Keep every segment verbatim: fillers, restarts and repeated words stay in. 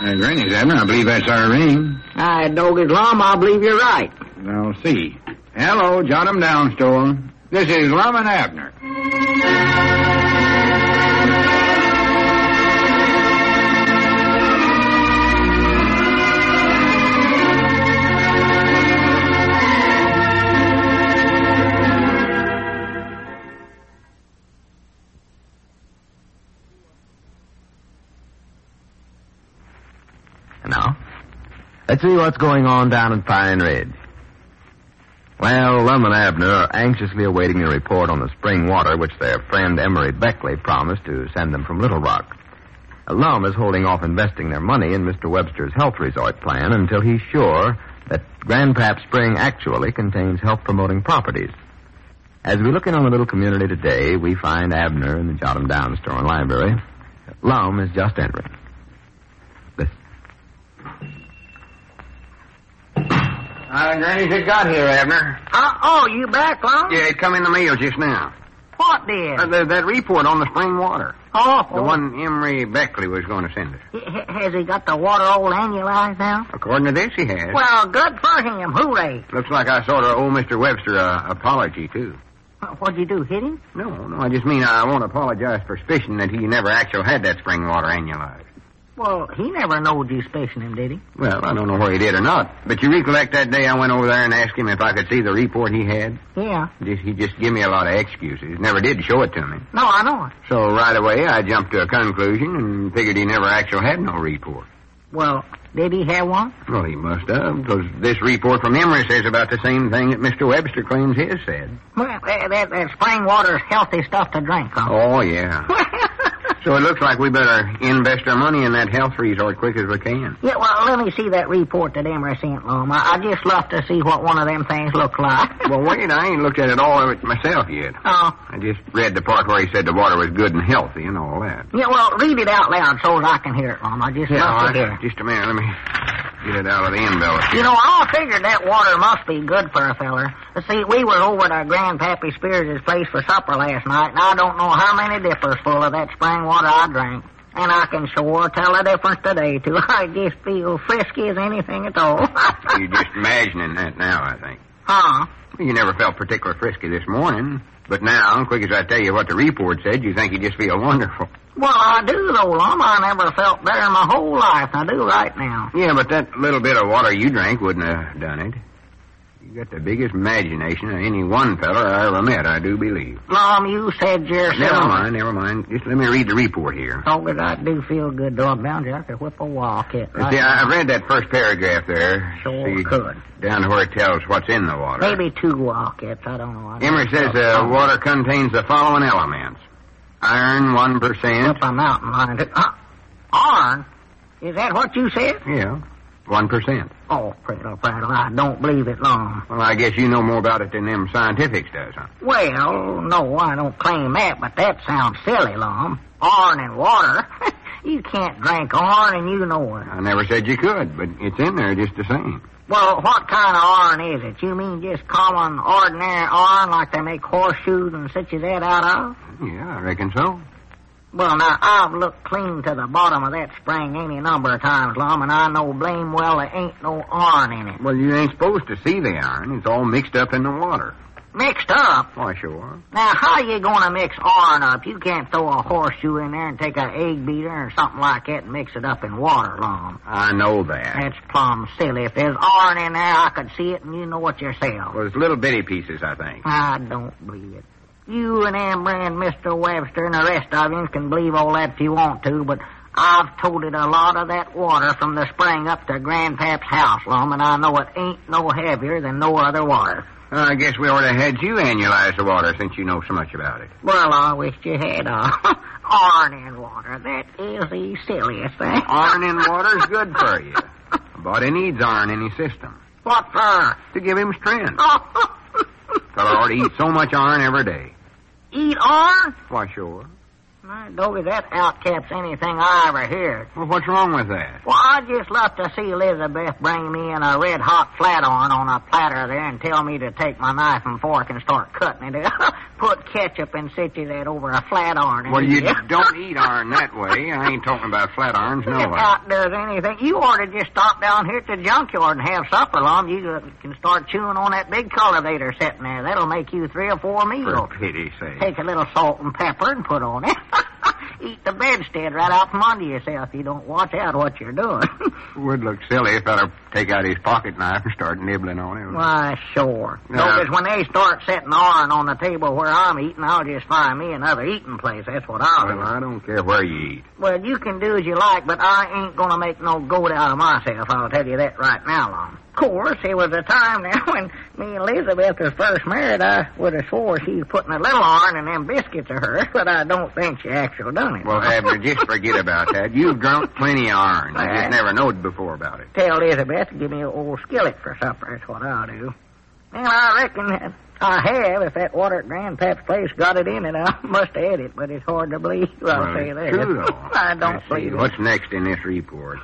Uh, Granny's, Abner. I believe that's our ring. I dog his Lum. I believe you're right. I'll see. Hello, jot 'em down, store. This is Lum and Abner. Now, let's see what's going on down at Pine Ridge. Well, Lum and Abner are anxiously awaiting a report on the spring water which their friend Emery Beckley promised to send them from Little Rock. Lum is holding off investing their money in Mister Webster's health resort plan until he's sure that Grandpap Spring actually contains health-promoting properties. As we look in on the little community today, we find Abner in the Jot 'em Down store and library. Lum is just entering. Uh, Granny's it got here, Abner. Uh, oh, you back, Lum? Yeah, it come in the mail just now. What did? Uh, the, that report on the spring water. Oh, The oh. one Emery Beckley was going to send us. H- has he got the water all annualized now? According to this, he has. Well, good for him. Hooray. Looks like I sort of owe Mister Webster an apology, too. What'd you do, hit him? No, no, I just mean I won't apologize for suspicion that he never actually had that spring water annualized. Well, he never knowed you spacing him, did he? Well, I don't know whether he did or not. But you recollect that day I went over there and asked him if I could see the report he had? Yeah. Just, he just gave me a lot of excuses. Never did show it to me. No, I know it. So right away I jumped to a conclusion and figured he never actually had no report. Well, did he have one? Well, he must have, because this report from Emery says about the same thing that Mister Webster claims his said. Well, that, that, that spring water's healthy stuff to drink, huh? Oh, yeah. So it looks like we better invest our money in that health resort quick as we can. Yeah, well, let me see that report that Emery sent, Lum. I, I just love to see what one of them things look like. Well, wait, I ain't looked at it all of it myself yet. Oh. I just read the part where he said the water was good and healthy and all that. Yeah, well, read it out loud so I can hear it, Lum. I just Yeah, love all to hear right. it. Just a minute. Let me get it out of the envelope. You know, I figured that water must be good for a feller. See, we were over at our Grandpappy Spears' place for supper last night, and I don't know how many dippers full of that spring water I drank. And I can sure tell the difference today, too. I just feel frisky as anything at all. You're just imagining that now, I think. Huh? You never felt particularly frisky this morning. But now, quick as I tell you what the report said, you think you just feel wonderful. Well, I do, though, Lum. I never felt better in my whole life. I do right now. Yeah, but that little bit of water you drank wouldn't have done it. You got the biggest imagination of any one feller I ever met, I do believe. Lum, you said yourself. Never mind, never mind. Just let me read the report here. Oh, but I do feel good, though. I'm bound to have to whip a wildcat right See, I now. read that first paragraph there. Sure See, could. Down to where it tells what's in the water. Maybe two wildcats. I don't know. I Emery never says felt uh, so. water contains the following elements. Iron, one percent. Up a mountain line. Uh, iron? Is that what you said? Yeah, one percent. Oh, prattle, prattle. I don't believe it, Lum. Well, I guess you know more about it than them scientifics does, huh? Well, no, I don't claim that, but that sounds silly, Lum. Iron and water. You can't drink iron, and you know it. I never said you could, but it's in there just the same. Well, what kind of iron is it? You mean just common, ordinary iron like they make horseshoes and such as that out of? Yeah, I reckon so. Well, now, I've looked clean to the bottom of that spring any number of times, Lum, and I know blame well there ain't no iron in it. Well, you ain't supposed to see the iron. It's all mixed up in the water. Mixed up? Why, sure. Now, how you gonna mix iron up? You can't throw a horseshoe in there and take an egg beater or something like that and mix it up in water, Lum. I know that. That's plumb silly. If there's iron in there, I could see it, and you know it yourself. Well, it's little bitty pieces, I think. I don't believe it. You and Emery and Mister Webster and the rest of you can believe all that if you want to, but I've toted a lot of that water from the spring up to Grandpap's house, Lum, and I know it ain't no heavier than no other water. I guess we ought to had you annualize the water since you know so much about it. Well, I wish you had uh, iron in water. That is the silliest thing. Iron in water's good for you. A body needs iron in his system. What for? To give him strength. Fellow ought to eat so much iron every day. Eat iron? Why, sure. My doggy, that outcaps anything I ever heard. Well, what's wrong with that? Well, I'd just love to see Elizabeth bring me in a red-hot flat-iron on a platter there and tell me to take my knife and fork and start cutting it. Put ketchup and such as that over a flat iron. Well, you don't eat iron that way. I ain't talking about flat irons, no. If that does anything, you ought to just stop down here at the junkyard and have supper, Lum. You can start chewing on that big cultivator sitting there. That'll make you three or four meals. For pity's sake. Take a little salt and pepper and put on it. Eat the bedstead right out from under yourself. You don't watch out what you're doing. It would look silly if I'd take out his pocket knife and start nibbling on it. Why, sure. Now, Because when they start setting iron on the table where I'm eating, I'll just find me another eating place. That's what I'll well, do. I don't care where you eat. Well, you can do as you like, but I ain't going to make no goat out of myself. I'll tell you that right now, Lum. Of course, there was a time now when me and Elizabeth was first married, I would have swore she was putting a little iron in them biscuits of hers, but I don't think she actually done it. Well, Abner, just forget about that. You've drunk plenty of iron. You Right. just never knowed before about it. Tell Elizabeth to give me an old skillet for supper. That's what I'll do. Well, I reckon that I have. If that water at Grandpap's place got it in it, I must have had it, but it's hard to believe. I'll well, say it's that. true, though. I don't Let's see, believe it. What's next in this report?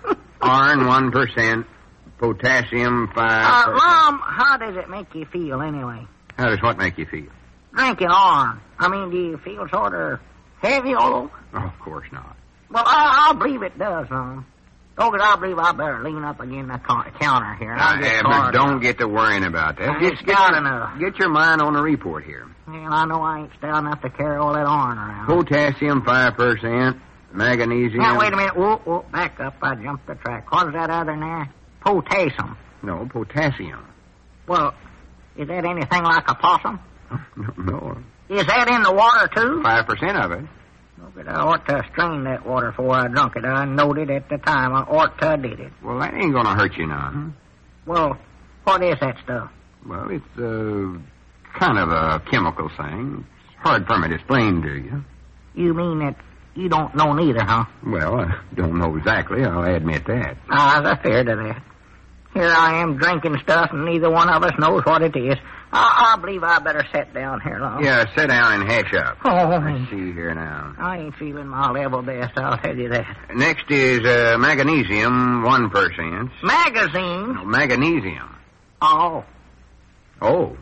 Iron, one percent. Potassium, five Uh, percent. Mom, how does it make you feel anyway? How does what make you feel? Drinking iron. I mean, do you feel sort of heavy all over? Oh, of course not. Well, I, I'll believe it does, Mom. Oh, but I believe I better lean up against the co- counter here. Now, I'll get Abner, hard don't up. get to worrying about that. I Just ain't get stout your, enough. get your mind on the report here. Well, I know I ain't stout enough to carry all that iron around. Potassium, five percent. Magnesium. Now, wait a minute. Whoa, whoa, back up. I jumped the track. What is that other in there? Potassium. No, potassium. Well, is that anything like a possum? No, Is that in the water, too? five percent of it. Oh, but I ought to strain that water before I drunk it. I knowed it at the time. I ought to did it. Well, that ain't going to hurt you none. Well, what is that stuff? Well, it's uh, kind of a chemical thing. It's hard for me to explain to you. You mean that you don't know neither, huh? Well, I don't know exactly. I'll admit that. Ah, I fear to that. Here I am drinking stuff, and neither one of us knows what it is. I, I believe I better sit down here, Long. Yeah, sit down and hatch up. Oh, Let's see here now. I ain't feeling my level best, I'll tell you that. Next is uh, magnesium, one percent. Magazine? No, magnesium. Oh, Oh.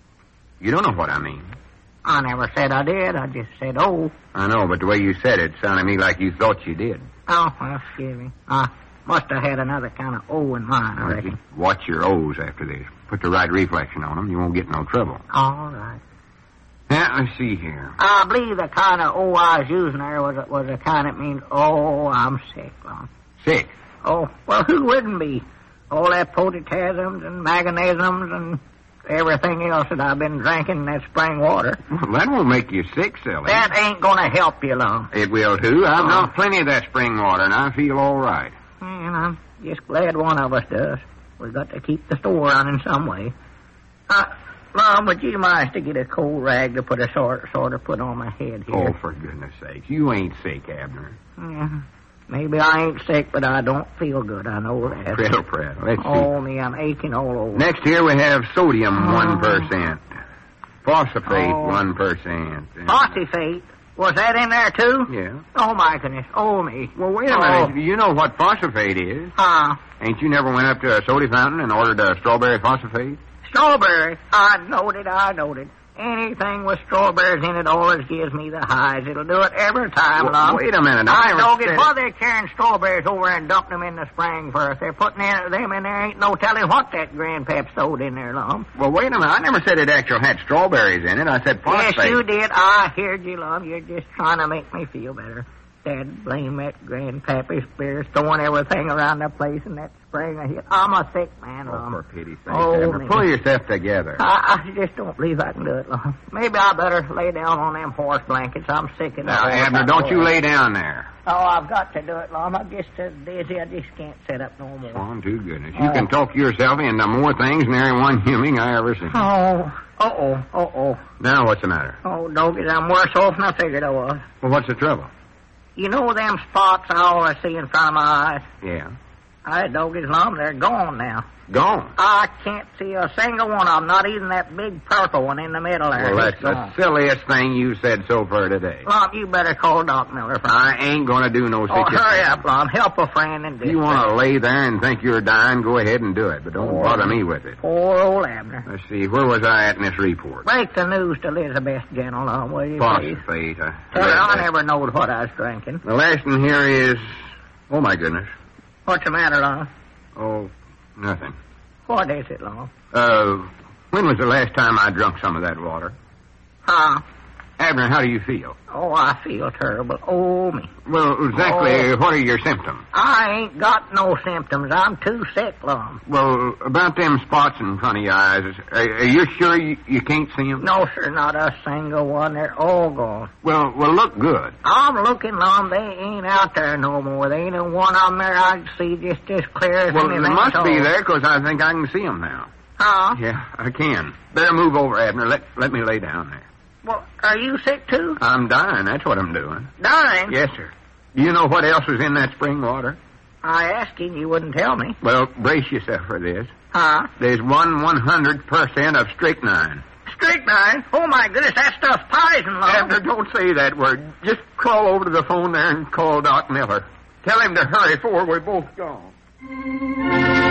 You don't know what I mean. I never said I did. I just said, oh. I know, but the way you said it sounded to me like you thought you did. Oh, well, excuse me. I must have had another kind of O in mine, I Well, reckon. just watch your O's after this. Put the right reflection on them. You won't get in no trouble. All right. Now, let's see here. I believe the kind of O I was using there was a, was a kind that means, oh, I'm sick, Long. Sick. Oh, well, who wouldn't be? All that potassiums and magnesiums and everything else that I've been drinking in that spring water. Well, that won't make you sick, silly. That ain't going to help you, Long. It will, too. I've Oh. drunk plenty of that spring water, and I feel all right. And I'm just glad one of us does. We've got to keep the store running some way. Uh, Mom, would you mind to get a cold rag to put a sort, sort of put on my head Oh, here? for goodness sakes. You ain't sick, Abner. Yeah. Maybe I ain't sick, but I don't feel good. I know that. Prattle, prattle. Let's see. Oh, me, I'm aching all over. Next here we have sodium, Oh. one percent. Phosphate, Oh. one percent. Phosphate. Was that in there, too? Yeah. Oh, my goodness. Oh, me. Well, wait a Oh. minute. You know what phosphate is. Huh. Ain't you never went up to a soda fountain and ordered a strawberry phosphate? Strawberry. I knowed it. I knowed it. Anything with strawberries in it always gives me the highs. It'll do it every time, Well, Lum. wait a minute. I never know said it. it. Why they're carrying strawberries over and dumping them in the spring for us. They're putting in, them in there. Ain't no telling what that grandpap sewed in there, Lum. Well, wait a minute. I never said it actually had strawberries in it. I said phosphate. Yes, you did. I heard you, Lum. You're just trying to make me feel better. Dad, blame that grandpappy spears throwing everything around the place in that spring of hit. I'm a sick man, Oh, Lum. for pity's sake, Oh, Abner. me. Pull yourself together. I, I just don't believe I can do it, Lum. Maybe I better lay down on them horse blankets. I'm sick of Now, Abner, don't you lay down there. Oh, I've got to do it, Lum. I'm just so dizzy. I just can't sit up no more. Oh, to goodness. You Oh. can talk yourself into more things than any one human I ever seen. Oh, uh-oh, uh-oh. Now, what's the matter? Oh, doggies, I'm worse off than I figured I was. Well, what's the trouble? You know them spots I always see in front of my eyes? Yeah. I doggies, Lum, they're gone now. Gone? I can't see a single one of them, not even that big purple one in the middle there. Well, It's that's the gone. silliest thing you said so far today. Lum, you better call Doc Miller for I ain't going to do no such Oh, a hurry thing. up, Lum. Help a friend and If you want to lay there and think you're dying, go ahead and do it, but don't Oh. bother me with it. Poor old Abner. Let's see, where was I at in this report? Break the news to Elizabeth, General, Lum, will you, please? Phosphate. I Tell her read I that. never knowed what I was drinking. The last one here is... Oh, my goodness. What's the matter, Lum? Oh, nothing. What is it, Lum? Uh, when was the last time I drunk some of that water? Huh? Abner, how do you feel? Oh, I feel terrible. Oh, me. Well, exactly Oh. what are your symptoms? I ain't got no symptoms. I'm too sick, Lum. Well, about them spots in front of your eyes, are, are you sure you, you can't see them? No, sir, not a single one. They're all gone. Well, well, look good. I'm looking, Lum. They ain't out there no more. There ain't a one of them there I can see just as clear as Well, anything. they must so- be there, because I think I can see them now. Huh? Yeah, I can. Better move over, Abner. Let, let me lay down there. Well, are you sick, too? I'm dying. That's what I'm doing. Dying? Yes, sir. Do you know what else was in that spring water? I asked you, you wouldn't tell me. Well, brace yourself for this. Huh? There's one one hundred percent of strychnine. Strychnine? Oh, my goodness, that stuff's poison, Lum. Abner, don't say that word. Just crawl over to the phone there and call Doc Miller. Tell him to hurry before we're both gone.